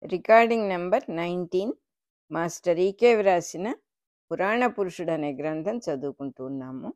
Recording number 19 master ఈకే వ్రాసిన పురాణ పురుషుడు అనే గ్రంథం చదువుకుంటూ ఉన్నాము.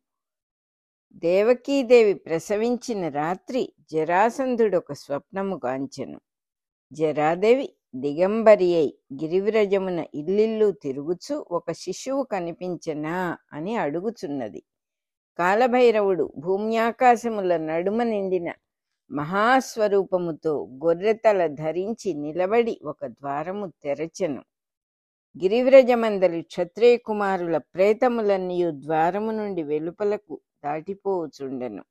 దేవకీదేవి ప్రసవించిన రాత్రి జరాసంధుడు ఒక స్వప్నము గాంచెను. జరాదేవి దిగంబరి అయి గిరివ్రజమున ఇల్లిల్లు తిరుగుచు ఒక శిశువు కనిపించెనా అని అడుగుచున్నది. కాలభైరవుడు భూమ్యాకాశముల నడుమ నిండిన మహాస్వరూపముతో గొర్రెతల ధరించి నిలబడి ఒక ద్వారము తెరచెను. గిరివ్రజమందలి క్షత్రియ కుమారుల ప్రేతములన్నీయు ద్వారము నుండి వెలుపలకు దాటిపోవుచుండెను.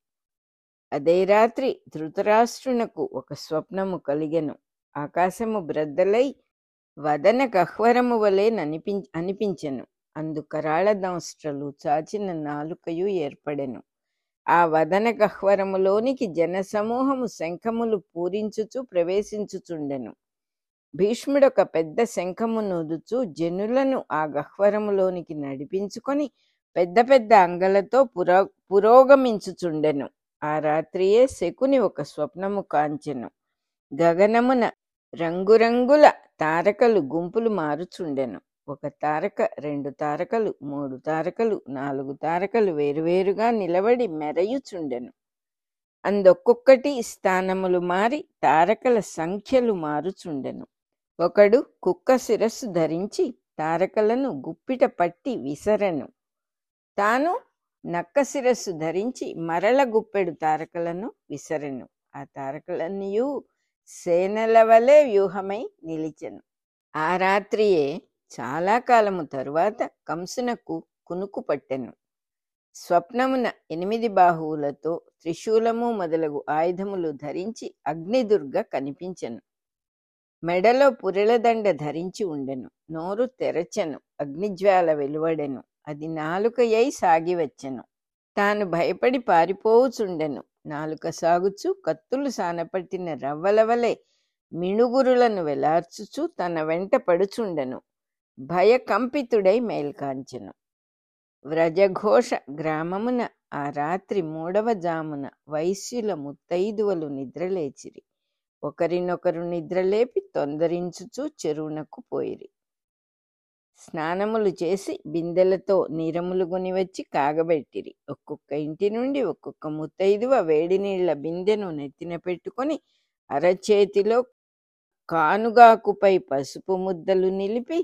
అదే రాత్రి ధృతరాష్ట్రునకు ఒక స్వప్నము కలిగెను. ఆకాశము బ్రద్దలై వదన గహ్వరము వలె అనిపించెను. అందు కరాళ దంష్ట్రలు చాచిన నాలుకయు ఏర్పడెను. ఆ వదన గహ్వరములోనికి జనసమూహము శంఖములు పూరించుచు ప్రవేశించుచుండెను. భీష్ముడొక పెద్ద శంఖము నూదుచు జనులను ఆ గహ్వరములోనికి నడిపించుకొని పెద్ద పెద్ద అంగలతో పురోగమించుచుండెను. ఆ రాత్రియే శకుని ఒక స్వప్నము కాంచెను. గగనమున రంగురంగుల తారకలు గుంపులు మారుచుండెను. ఒక తారక, 2 తారకలు, 3 తారకలు, 4 తారకలు వేరువేరుగా నిలబడి మెరయుచుండెను. అందొక్కొక్కటి స్థానములు మారి తారకల సంఖ్యలు మారుచుండెను. ఒకడు కుక్క శిరస్సు ధరించి తారకలను గుప్పిట పట్టి విసరెను. తాను నక్క శిరస్సు ధరించి మరల గుప్పెడు తారకలను విసరెను. ఆ తారకలన్నీయు సేనల వలె వ్యూహమై నిలిచెను. ఆ రాత్రియే చాలా కాలము తరువాత కంసునకు కునుకు పట్టెను. స్వప్నమున 8 బాహువులతో త్రిశూలము మొదలగు ఆయుధములు ధరించి అగ్నిదుర్గ కనిపించెను. మెడలో పురెలదండ ధరించి ఉండెను. నోరు తెరచెను. అగ్నిజ్వాల వెలువడెను. అది నాలుకయై సాగివచ్చెను. తాను భయపడి పారిపోవుచుండెను. నాలుక సాగుచు కత్తులు సానపట్టిన రవ్వల వలె మిణుగురులను వెలార్చుచు తన వెంట పడుచుండెను. భయకంపితుడై మేల్కాంచెను. వ్రజఘోష గ్రామమున ఆ రాత్రి 3వ జామున వైశ్యుల ముత్తైదువలు నిద్రలేచిరి. ఒకరినొకరు నిద్రలేపి తొందరించుచు చెరువునకు పోయిరి. స్నానములు చేసి బిందెలతో నీరములు గొనివచ్చి కాగబెట్టిరి. ఒక్కొక్క ఇంటి నుండి ఒక్కొక్క ముత్తైదువ వేడి నీళ్ల బిందెను నెత్తిన పెట్టుకొని అరచేతిలో కానుగాకుపై పసుపు ముద్దలు నిలిపి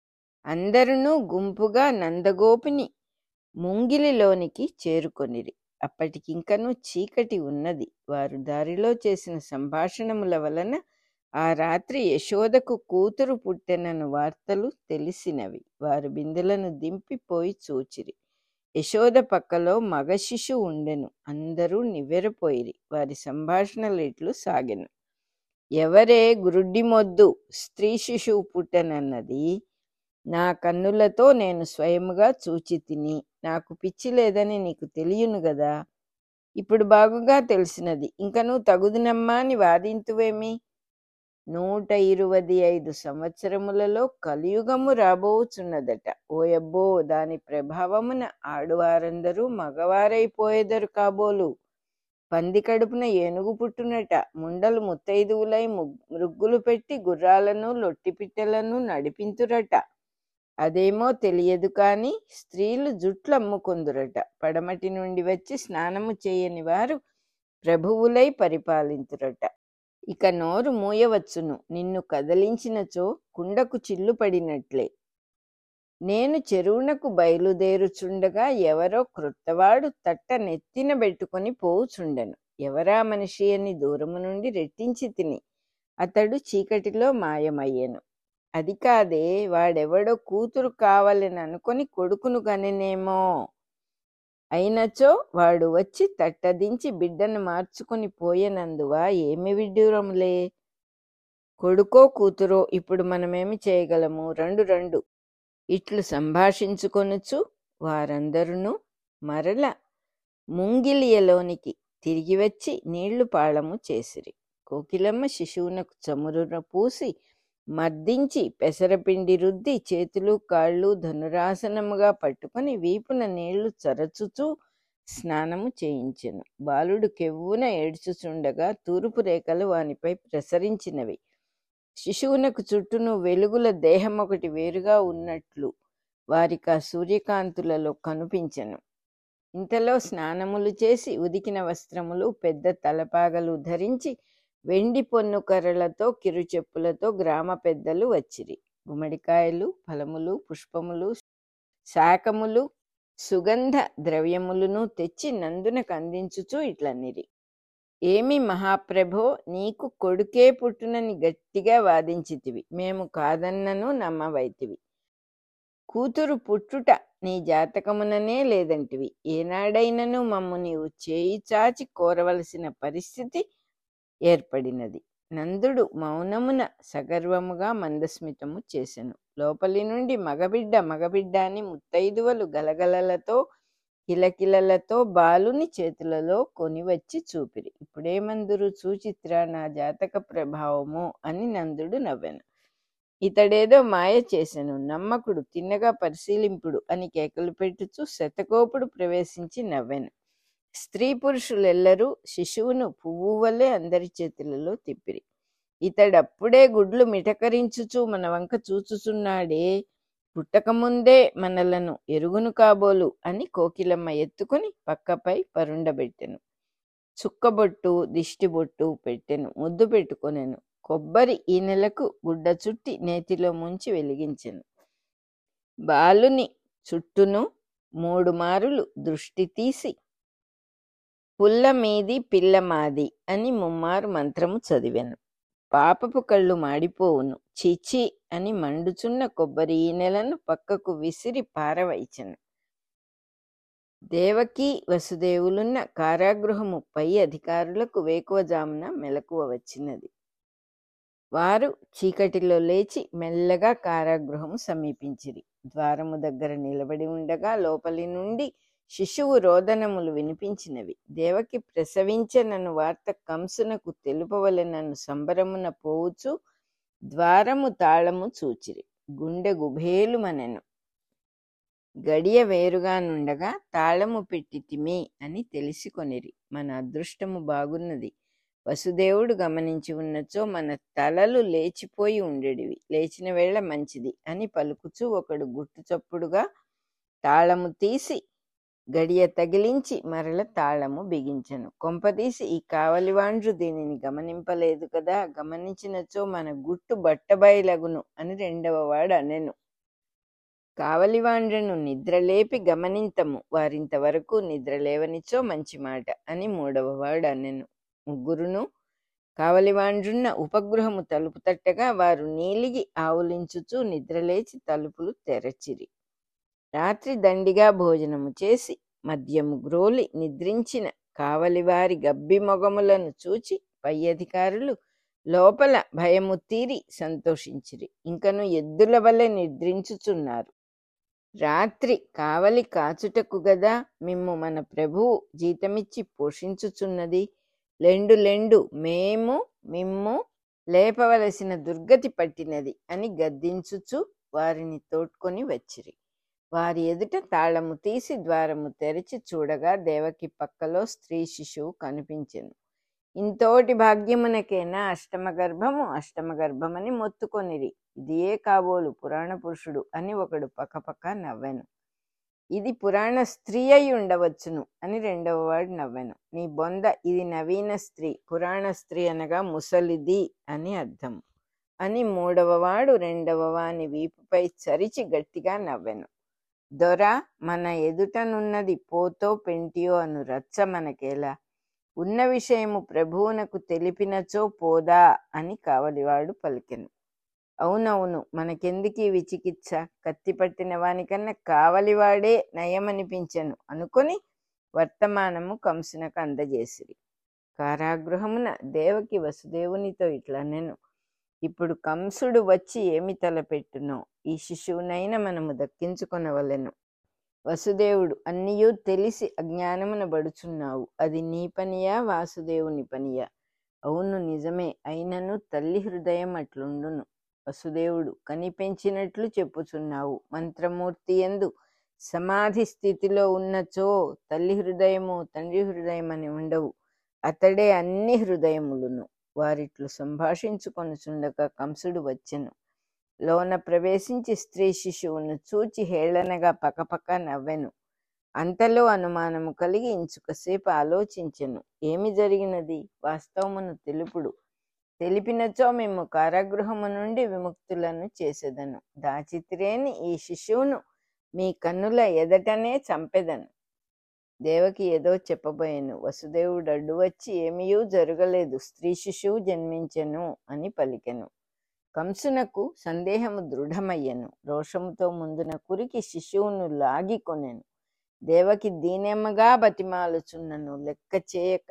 అందరునూ గుంపుగా నందగోపుని ముంగిలిలోనికి చేరుకొనిరి. అప్పటికింకనూ చీకటి ఉన్నది. వారు దారిలో చేసిన సంభాషణముల వలన ఆ రాత్రి యశోదకు కూతురు పుట్టెనను వార్తలు తెలిసినవి. వారు బిందెలను దింపిపోయి చూచిరి. యశోద పక్కలో మగ శిశువు ఉండెను. అందరూ నివ్వెరపోయిరి. వారి సంభాషణలు ఇట్లు సాగెను. ఎవరే గురుడ్డి మొద్దు, స్త్రీ శిశువు పుట్టెనన్నది నా కన్నులతో నేను స్వయముగా చూచి తిని, నాకు పిచ్చి లేదని నీకు తెలియను గదా. ఇప్పుడు బాగుగా తెలిసినది. ఇంకనూ తగుదునమ్మా అని వాదింతువేమి? 125 సంవత్సరములలో కలియుగము రాబోచున్నదట. ఓయబ్బో, దాని ప్రభావమున ఆడువారందరూ మగవారైపోయేదరు కాబోలు. పంది కడుపున ఏనుగు పుట్టునట. ముండలు ముత్తైదువులై మృగ్గులు పెట్టి గుర్రాలను లొట్టిపిట్టెలను నడిపింతురట. అదేమో తెలియదు కాని స్త్రీలు జుట్లు అమ్ముకొందురట. పడమటి నుండి వచ్చి స్నానము చేయని వారు ప్రభువులై పరిపాలింతురట. ఇక నోరు మూయవచ్చును. నిన్ను కదలించినచో కుండకు చిల్లు పడినట్లే. నేను చెరువునకు బయలుదేరుచుండగా ఎవరో క్రొత్తవాడు తట్ట నెత్తిన పెట్టుకొని పోవుచుండెను. ఎవరా మనిషి అని దూరము నుండి రెట్టించి తిని అతడు చీకటిలో మాయమయ్యెను. అది కాదే, వాడెవడో కూతురు కావాలని అనుకొని కొడుకును గనెనేమో. అయినచో వాడు వచ్చి తట్టదించి బిడ్డను మార్చుకొని పోయెనందువా ఏమి విడ్డూరములే. కొడుకో కూతురో ఇప్పుడు మనమేమి చేయగలము? రండు ఇట్లు సంభాషించుకొనుచు వారందరూ మరల ముంగిలియలోనికి తిరిగి వచ్చి నీళ్లు పాళము చేసిరి. కోకిలమ్మ శిశువునకు చమురున పూసి మర్దించి పెసరపిండి రుద్ది చేతులు కాళ్ళు ధనురాసనముగా పట్టుకొని వీపున నీళ్లు చరచుచూ స్నానము చేయించెను. బాలుడు కెవ్వున ఏడ్చుచుండగా తూర్పు రేఖలు వానిపై ప్రసరించినవి. శిశువునకు చుట్టూను వెలుగుల దేహం ఒకటి వేరుగా ఉన్నట్లు వారికి ఆ సూర్యకాంతులలో కనిపించెను. ఇంతలో స్నానములు చేసి ఉదికిన వస్త్రములు పెద్ద తలపాగలు ధరించి వెండి పొన్ను కర్రలతో కిరుచెప్పులతో గ్రామ పెద్దలు వచ్చిరి. గుమ్మడికాయలు, ఫలములు, పుష్పములు, శాకములు, సుగంధ ద్రవ్యములను తెచ్చి నందునకు అందించుచూ ఇట్లనిరి. ఏమి మహాప్రభో, నీకు కొడుకే పుట్టునని గట్టిగా వాదించితివి, మేము కాదన్నను నమ్మవైతివి. కూతురు పుట్టుట నీ జాతకముననే లేదంటివి. ఏనాడైనను మమ్ము నీవు చేయి చాచి కోరవలసిన పరిస్థితి ఏర్పడినది. నందుడు మౌనమున సగర్వముగా మందస్మితము చేసెను. లోపలి నుండి మగబిడ్డ మగబిడ్డ అని ముత్తైదువలు గలగలలతో కిలకిలలతో బాలుని చేతులలో కొనివచ్చి చూపిరి. ఇప్పుడేమందురు చూచిత్ర నా జాతక ప్రభావము అని నందుడు నవ్వెను. ఇతడేదో మాయ చేసెను, నమ్మకుడు, తిన్నగా పరిశీలింపుడు అని కేకలు పెట్టుచూ శతకోపుడు ప్రవేశించి నవ్వెను. స్త్రీ పురుషులెల్లరూ శిశువును పువ్వు వలె అందరి చేతులలో తిప్పిరి. ఇతడప్పుడే గుడ్లు మిటకరించుచూ మన వంక చూచుచున్నాడే, పుట్టకముందే మనలను ఎరుగును కాబోలు అని కోకిలమ్మ ఎత్తుకుని పక్కపై పరుండబెట్టెను. చుక్కబొట్టు దిష్టిబొట్టు పెట్టెను, ముద్దు పెట్టుకొనెను. కొబ్బరి ఈ నెలకు గుడ్డ చుట్టి నేతిలో ముంచి వెలిగించెను. బాలుని చుట్టూను 3 మారులు దృష్టి తీసి పుల్ల మీది పిల్ల మాది అని 3 మంత్రము చదివెను. పాపపు కళ్ళు మాడిపోవును, చిచి అని మండుచున్న కొబ్బరి ఈనెలను పక్కకు విసిరి పారవైచెను. దేవకీ వసుదేవులున్న కారాగృహము పై అధికారులకు వేకువజామున మెలకువ వచ్చినది. వారు చీకటిలో లేచి మెల్లగా కారాగృహము సమీపించిరి. ద్వారము దగ్గర నిలబడి ఉండగా లోపలి నుండి శిశువు రోదనములు వినిపించినవి. దేవకి ప్రసవించెనను వార్త కంసునకు తెలుపవలెనను సంబరమున పోవుచు ద్వారము తాళము చూచిరి. గుండె గుభేలుమనెను. గడియ వేరుగా నుండగా తాళము పెట్టితిమి అని తెలిసికొనిరి. మన అదృష్టము బాగున్నది, వసుదేవుడు గమనించి ఉన్నచో మన తలలు లేచిపోయి ఉండేడివి, లేచిన వేళ మంచిది అని పలుకుచూ ఒకడు గుట్టు చప్పుడుగా తాళము తీసి గడియ తగిలించి మరల తాళము బిగించెను. కొంపదీసి ఈ కావలివాండ్రు దీనిని గమనింపలేదు కదా, గమనించినచో మన గుట్టు బట్టబయలగును అని రెండవ వాడు అనెను. కావలివాండ్రను నిద్రలేపి గమనింతము, వారింతవరకు నిద్రలేవనిచో మంచి మాట అని మూడవ వాడు అనెను. ముగ్గురును కావలివాండ్రున్న ఉపగృహము తలుపు తట్టగా వారు నీలిగి ఆవులించుచూ నిద్రలేచి తలుపులు తెరచిరి. రాత్రి దండిగా భోజనము చేసి మద్యము గ్రోలి నిద్రించిన కావలివారి గబ్బి మొగములను చూచి పై అధికారులు లోపల భయము తీరి సంతోషించిరి. ఇంకను ఎద్దుల వలె నిద్రించుచున్నారు. రాత్రి కావలి కాచుటకు గదా మిమ్ము మన ప్రభువు జీతమిచ్చి పోషించుచున్నది. లెండు లెండు, మేము మిమ్ము లేపవలసిన దుర్గతి పట్టినది అని గద్దించుచు వారిని తోడ్కొని వచ్చిరి. వారి ఎదుట తాళము తీసి ద్వారము తెరిచి చూడగా దేవకి పక్కలో స్త్రీ శిశువు కనిపించెను. ఇంతోటి భాగ్యమునకేనా అష్టమగర్భము, అష్టమగర్భమని మొత్తుకొనిరి. ఇదియే కాబోలు పురాణ పురుషుడు అని ఒకడు పక్కపక్క నవ్వెను. ఇది పురాణ స్త్రీ అయి ఉండవచ్చును అని రెండవ వాడు నవ్వెను. నీ బొంద, ఇది నవీన స్త్రీ, పురాణ స్త్రీ అనగా ముసలిది అని అర్థం అని మూడవ వాడు రెండవ వాని వీపుపై చరిచి గట్టిగా నవ్వెను. దొర, మన ఎదుటనున్నది పోతో పెంటియో అను రచ్చ మనకేలా, ఉన్న విషయము ప్రభువునకు తెలిపినచో పోదా అని కావలివాడు పలికెను. అవునవును, మనకెందుకీ విచికిత్స, కత్తి పట్టిన వానికన్నా కావలివాడే నయమనిపించెను అనుకొని వర్తమానము కంసునకు అందజేసిరి. కారాగృహమున దేవకి వసుదేవునితో ఇట్లనెను. ఇప్పుడు కంసుడు వచ్చి ఏమి తలపెట్టునో, ఈ శిశువునైనా మనము దక్కించుకొనవలెను. వసుదేవుడు, అన్నియూ తెలిసి అజ్ఞానమున బడుచున్నావు, అది నీ పనియా వాసుదేవుని పనియా? అవును నిజమే, అయినను తల్లి హృదయం అట్లుండును. వసుదేవుడు, కనిపెంచినట్లు చెప్పుచున్నావు. మంత్రమూర్తి యందు సమాధి స్థితిలో ఉన్నచో తల్లి హృదయము తండ్రి హృదయం అని ఉండవు, అతడే అన్ని హృదయములును. వారిట్లు సంభాషించుకొనుచుండగా కంసుడు వచ్చెను. లోన ప్రవేశించి స్త్రీ శిశువును చూచి హేళనగా పకపక నవ్వెను. అంతలో అనుమానము కలిగి ఇంచుకసేపు ఆలోచించెను. ఏమి జరిగినది? వాస్తవమును తెలుపుడు. తెలిపినచో మేము కారాగృహము నుండి విముక్తులను చేసేదను. దాచితిరేని ఈ శిశువును మీ కన్నుల ఎదటనే చంపెదను. దేవకి ఏదో చెప్పబోయెను. వసుదేవుడు అడ్డు వచ్చి ఏమీయూ జరగలేదు, స్త్రీ శిశువు జన్మించెను అని పలికెను. కంసునకు సందేహము దృఢమయ్యెను. రోషముతో ముందున కురికి శిశువును లాగి కొనెను. దేవకి దీనెమ్మగా బతిమాలుచున్నను లెక్క చేయక,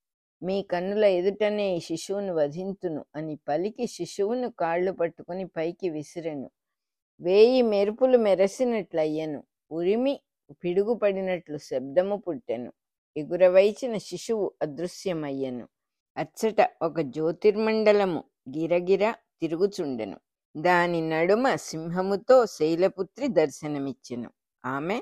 మీ కన్నుల ఎదుటనే ఈ శిశువును వధింతును అని పలికి శిశువును కాళ్ళు పట్టుకుని పైకి విసిరెను. 1000 మెరుపులు మెరసినట్లయ్యెను. ఉరిమి పిడుగుపడినట్లు శబ్దము పుట్టెను. ఎగురవైచిన శిశువు అదృశ్యమయ్యెను. అచ్చట ఒక జ్యోతిర్మండలము గిరగిర తిరుగుచుండెను. దాని నడుమ సింహముతో శైలపుత్రి దర్శనమిచ్చెను. ఆమె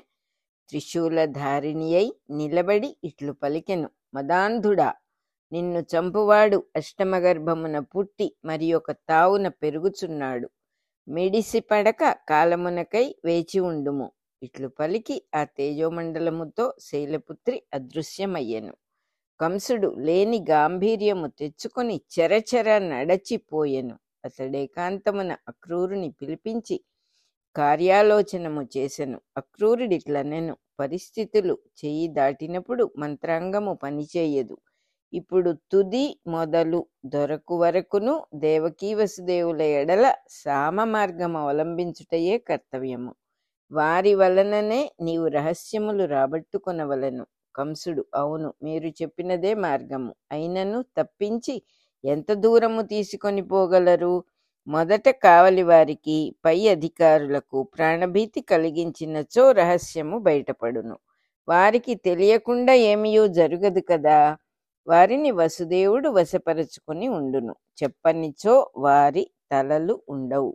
త్రిశూలధారిణి అయి నిలబడి ఇట్లు పలికెను. మదాంధుడా, నిన్ను చంపువాడు అష్టమగర్భమున పుట్టి మరి ఒక తావున పెరుగుచున్నాడు. మిడిసి పడక కాలమునకై వేచి ఉండుము. ఇట్లు పలికి ఆ తేజోమండలముతో శైలపుత్రి అదృశ్యమయ్యెను. కంసుడు లేని గాంభీర్యము తెచ్చుకొని చెరచెర నడచిపోయెను. అతడేకాంతమున అక్రూరుని పిలిపించి కార్యాలోచనము చేసెను. అక్రూరుడిట్లనెను. పరిస్థితులు చెయ్యి దాటినప్పుడు మంత్రాంగము పనిచేయదు. ఇప్పుడు తుది మొదలు దొరకు వరకును దేవకీ వసుదేవుల ఎడల సామ మార్గము అవలంబించుటయే కర్తవ్యము. వారి వలననే నీవు రహస్యములు రాబట్టుకొనవలెను. కంసుడు, అవును, మీరు చెప్పినదే మార్గము. అయినను తప్పించి ఎంత దూరము తీసుకొని పోగలరు? మొదట కావలి వారికి, పై అధికారులకు ప్రాణభీతి కలిగించినచో రహస్యము బయటపడును. వారికి తెలియకుండా ఏమీయూ జరగదు కదా. వారిని వసుదేవుడు వశపరచుకుని ఉండును. చెప్పనిచో వారి తలలు ఉండవు.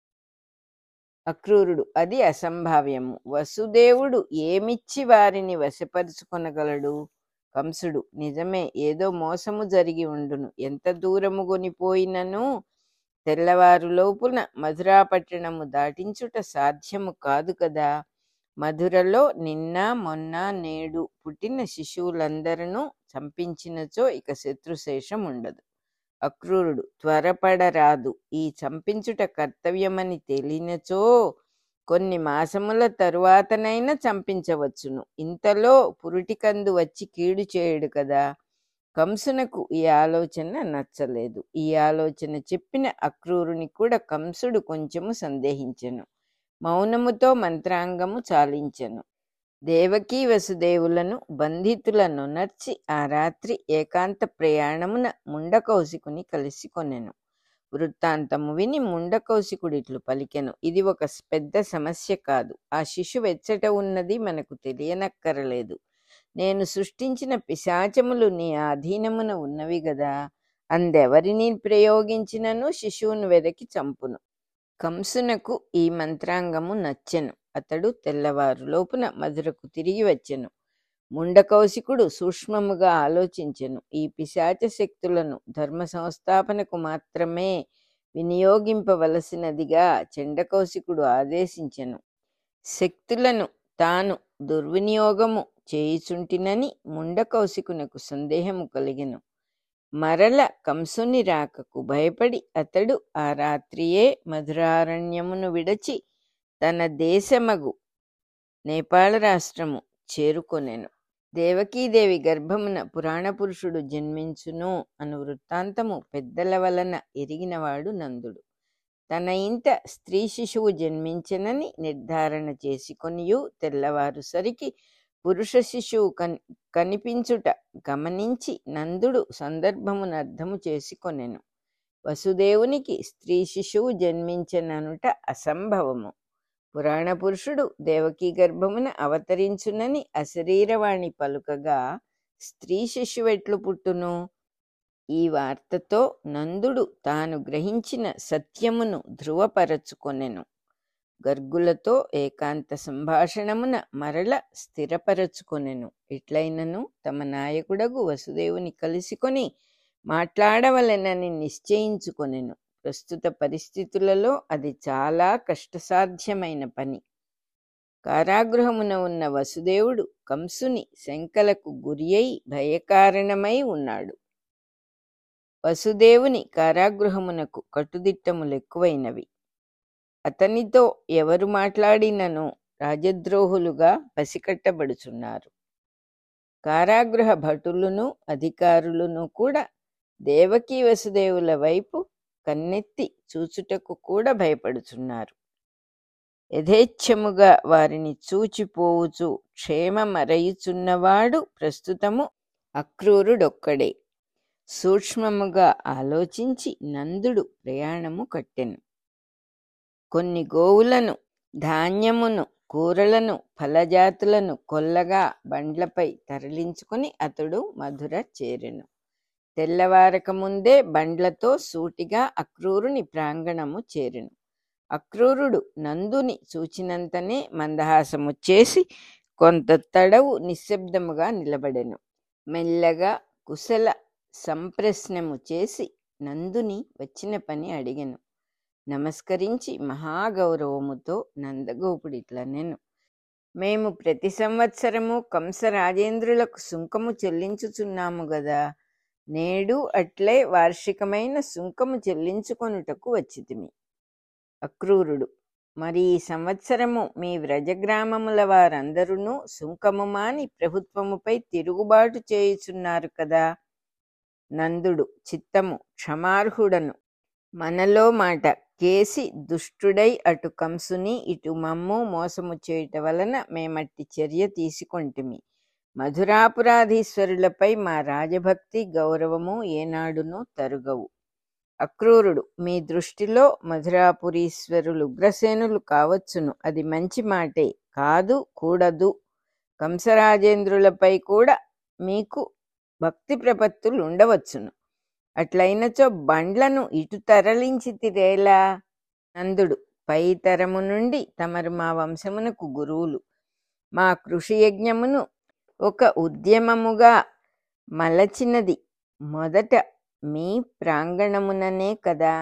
అక్రూరుడు, అది అసంభావ్యము. వసుదేవుడు ఏమిచ్చి వారిని వశపరుచుకొనగలడు? కంసుడు, నిజమే, ఏదో మోసము జరిగి ఉండును. ఎంత దూరము కొనిపోయినను తెల్లవారు లోపున మధురాపట్టణము దాటించుట సాధ్యము కాదు కదా. మధురలో నిన్న మొన్న నేడు పుట్టిన శిశువులందరూ చంపించినచో ఇక శత్రుశేషం ఉండదు. అక్రూరుడు, త్వరపడరాదు. ఈ చంపించుట కర్తవ్యమని తేలినచో కొన్ని మాసముల తరువాతనైనా చంపించవచ్చును. ఇంతలో పురుటికందు వచ్చి కీడు చేయడు కదా. కంసునకు ఈ ఆలోచన నచ్చలేదు. ఈ ఆలోచన చెప్పిన అక్రూరుని కూడా కంసుడు కొంచెము సందేహించెను. మౌనముతో మంత్రాంగము చాలించెను. దేవకీ వసుదేవులను బంధితులను నర్చి ఆ రాత్రి ఏకాంత ప్రయాణమున ముండకౌశికుని కలిసి కొనెను. వృత్తాంతము విని ముండకౌశికుడిట్లు పలికెను. ఇది ఒక పెద్ద సమస్య కాదు. ఆ శిశువు ఎచ్చట ఉన్నది మనకు తెలియనక్కరలేదు. నేను సృష్టించిన పిశాచములు నీ ఆధీనమున ఉన్నవి గదా. అందెవరిని ప్రయోగించినను శిశువును వెదకి చంపును. కంసునకు ఈ మంత్రాంగము నచ్చెను. అతడు తెల్లవారు లోపున మధురకు తిరిగి వచ్చెను. ముండకౌశికుడు సూక్ష్మముగా ఆలోచించెను. ఈ పిశాచ శక్తులను ధర్మ సంస్థాపనకు మాత్రమే వినియోగింపవలసినదిగా చండకౌశికుడు ఆదేశించెను. శక్తులను తాను దుర్వినియోగము చేయుచుంటినని ముండకౌశికునకు సందేహము కలిగెను. మరల కంసుని రాకకు భయపడి అతడు ఆ రాత్రియే మధురారణ్యమును విడచి తన దేశమగు నేపాళ రాష్ట్రము చేరుకొనెను. దేవకీదేవి గర్భమున పురాణ పురుషుడు జన్మించును అను వృత్తాంతము పెద్దల వలన ఎరిగినవాడు నందుడు. తన ఇంట స్త్రీ శిశువు జన్మించెనని నిర్ధారణ చేసుకొనియు తెల్లవారు సరికి పురుష శిశువు కనిపించుట గమనించి నందుడు సందర్భమును అర్థము చేసుకొనెను. వసుదేవునికి స్త్రీ శిశువు జన్మించెననుట అసంభవము. పురాణ పురుషుడు దేవకీ గర్భమున అవతరించునని అశరీరవాణి పలుకగా స్త్రీ శిశువెట్లు పుట్టును? ఈ వార్తతో నందుడు తాను గ్రహించిన సత్యమును ధృవపరచుకొనెను. గర్గులతో ఏకాంత సంభాషణమున మరల స్థిరపరచుకొనెను. ఎట్లయినను తమ నాయకుడగు వసుదేవుని కలిసికొని మాట్లాడవలెనని నిశ్చయించుకొనెను. ప్రస్తుత పరిస్థితులలో అది చాలా కష్టసాధ్యమైన పని. కారాగృహమున ఉన్న వసుదేవుడు కంసుని శంకలకు గురి అయి భయకారణమై ఉన్నాడు. వసుదేవుని కారాగృహమునకు కట్టుదిట్టములెక్కువైనవి. అతనితో ఎవరు మాట్లాడినను రాజద్రోహులుగా పసికట్టబడుచున్నారు. కారాగృహ భటులును అధికారులను కూడా దేవకీ వసుదేవుల వైపు కన్నెత్తి చూచుటకు కూడా భయపడుచున్నారు. యథేచ్ఛముగా వారిని చూచిపోవుచు క్షేమమరయుచున్నవాడు ప్రస్తుతము అక్రూరుడొక్కడే. సూక్ష్మముగా ఆలోచించి నందుడు ప్రయాణము కట్టెను. కొన్ని గోవులను, ధాన్యమును, కూరలను, ఫలజాతులను కొల్లగా బండ్లపై తరలించుకుని అతడు మధుర చేరెను. తెల్లవారక ముందే బండ్లతో సూటిగా అక్రూరుని ప్రాంగణము చేరెను. అక్రూరుడు నందుని చూచినంతనే మందహాసము చేసి కొంత తడవు నిశ్శబ్దముగా నిలబడెను. మెల్లగా కుశల సంప్రశ్నము చేసి నందుని వచ్చిన పని అడిగెను. నమస్కరించి మహాగౌరవముతో నందగోపుడిట్లనెను. మేము ప్రతి సంవత్సరము కంసరాజేంద్రులకు సుంకము చెల్లించుచున్నాము గదా, నేడు అట్లే వార్షికమైన సుంకము చెల్లించుకొనుటకు వచ్చితిమి. అక్రూరుడు: మరి ఈ సంవత్సరము మీ వ్రజగ్రామముల వారందరూ సుంకము మాని ప్రభుత్వముపై తిరుగుబాటు చేయుచున్నారు కదా. నందుడు: చిత్తము, క్షమార్హుడను. మనలో మాట కేసి దుష్టుడై అటు కంసుని ఇటు మమ్ము మోసము చేయుట వలన మేమట్టి చర్య తీసుకొంటిమి. మధురాపురాధీశ్వరులపై మా రాజభక్తి గౌరవము ఏనాడునూ తరుగవు. అక్రూరుడు: మీ దృష్టిలో మధురాపురీశ్వరులు ఉగ్రసేనులు కావచ్చును, అది మంచి మాటే. కాదు, కూడదు. కంసరాజేంద్రులపై కూడా మీకు భక్తి ప్రపత్తులు ఉండవచ్చును. అట్లయినచో బండ్లను ఇటు తరలించితిరేలా? నందుడు: పై తరము నుండి తమరు మా వంశమునకు గురువులు. మా కృషి యజ్ఞమును ఒక ఉద్యమముగా మలచినది మొదట మీ ప్రాంగణముననే కదా.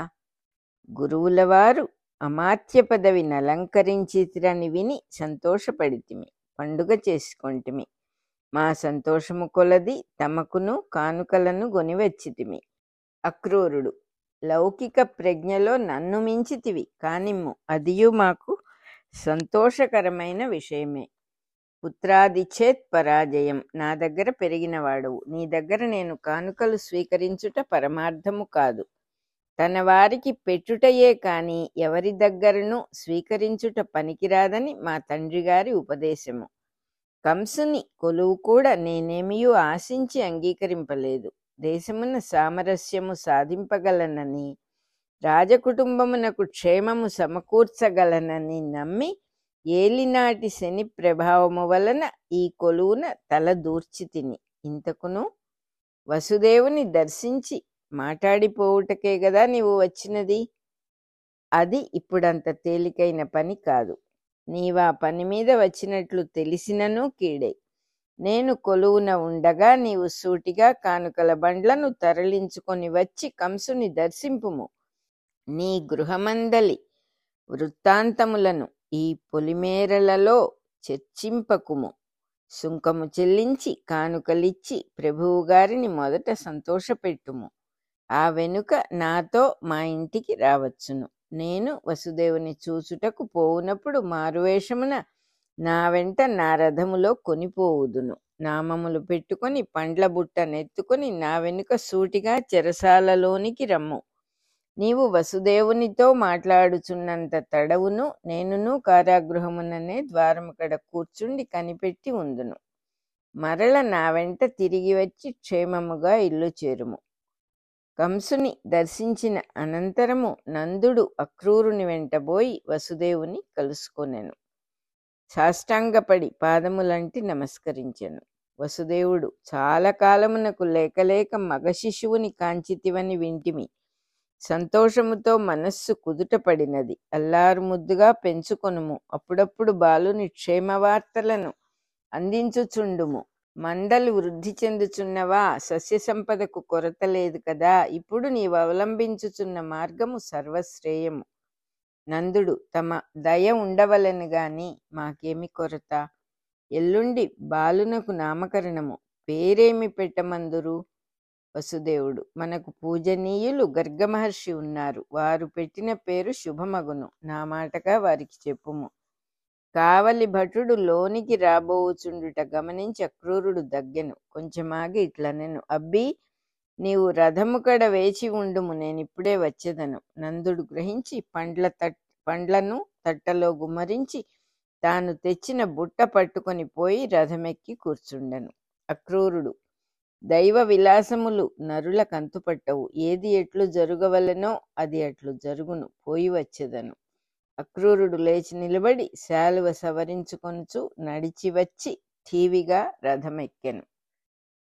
గురువులవారు అమాత్య పదవిని అలంకరించితిరని విని సంతోషపడితిమి, పండుగ చేసుకొంటిమి. మా సంతోషము కొలది తమకును కానుకలను గొనివచ్చితిమి. అక్రూరుడు: లౌకిక ప్రజ్ఞలో నన్ను మించితివి కానిమ్ము, అదియు మాకు సంతోషకరమైన విషయమే. పుత్రాదిచేత్ పరాజయం. నా దగ్గర పెరిగినవాడవు, నీ దగ్గర నేను కానుకలు స్వీకరించుట పరమార్థము కాదు. తన వారికి పెట్టుటయే కాని ఎవరి దగ్గరను స్వీకరించుట పనికిరాదని మా తండ్రి గారి ఉపదేశము. కంసుని కొలువు కూడా నేనేమియూ ఆశించి అంగీకరింపలేదు. దేశమున సామరస్యము సాధింపగలనని, రాజకుటుంబమునకు క్షేమము సమకూర్చగలనని నమ్మి ఏలినాటి శని ప్రభావము వలన ఈ కొలువున తల దూర్చితిని. ఇంతకును వసుదేవుని దర్శించి మాట్లాడిపోవుటకే గదా నీవు వచ్చినది. అది ఇప్పుడంత తేలికైన పని కాదు. నీవా పని మీద వచ్చినట్లు తెలిసినను కీడే. నేను కొలువున ఉండగా నీవు సూటిగా కానుకల బండ్లను తరలించుకొని వచ్చి కంసుని దర్శింపుము. నీ గృహమందలి వృత్తాంతములను ఈ పొలిమేరలలో చర్చింపకుము. సుంకము చెల్లించి కానుకలిచ్చి ప్రభువు గారిని మొదట సంతోషపెట్టుము. ఆ వెనుక నాతో మా ఇంటికి రావచ్చును. నేను వసుదేవుని చూచుటకు పోవునప్పుడు మారువేషమున నా వెంట నా రథములో కొనిపోవుదును. నామములు పెట్టుకొని పండ్ల బుట్టనెత్తుకొని నా వెనుక సూటిగా చెరసాలలోనికి రమ్ము. నీవు వసుదేవునితో మాట్లాడుచున్నంత తడవును నేనును కారాగృహముననే ద్వారము కడ కూర్చుండి కనిపెట్టి ఉందును. మరల నా వెంట తిరిగి వచ్చి క్షేమముగా ఇల్లు చేరుము. కంసుని దర్శించిన అనంతరము నందుడు అక్రూరుని వెంటబోయి వసుదేవుని కలుసుకొనెను. సాష్టాంగపడి పాదములంటి నమస్కరించెను. వసుదేవుడు: చాలా కాలమునకు లేకలేక మగ శిశువుని కాంచితివని వింటిమి. సంతోషముతో మనస్సు కుదుటపడినది. అల్లారు ముద్దుగా పెంచుకొనుము. అప్పుడప్పుడు బాలుని క్షేమవార్తలను అందించుచుండుము. మందలు వృద్ధి చెందుచున్నవా? సస్య సంపదకు కొరత లేదు కదా. ఇప్పుడు నీవు అవలంబించుచున్న మార్గము సర్వశ్రేయము. నందుడు, తమ దయ ఉండవలను గాని మాకేమి కొరత? ఎల్లుండి బాలునకు నామకరణము, పేరేమి పెట్టమందురు? వసుదేవుడు, మనకు పూజనీయులు గర్గమహర్షి ఉన్నారు. వారు పెట్టిన పేరు శుభమగును. నా మాటగా వారికి చెప్పుము. కావలి భటుడు లోనికి రాబోవుచుండుట గమనించి అక్రూరుడు దగ్గెను. కొంచెమాగి ఇట్లనెను, అబ్బీ, నీవు రథము కడ వేచి ఉండుము, నేనిప్పుడే వచ్చేదను. నందుడు గ్రహించి పండ్లను తట్టలో గుమ్మరించి తాను తెచ్చిన బుట్ట పట్టుకొని పోయి రథమెక్కి కూర్చుండెను. అక్రూరుడు, దైవ విలాసములు నరుల కంతుపట్టవు. ఏది ఎట్లు జరుగవలెనో అది అట్లు జరుగును. పోయి వచ్చేదను. అక్రూరుడు లేచి నిలబడి శాలువ సవరించుకొనుచు నడిచి వచ్చి ఠీవిగా రథమెక్కెను.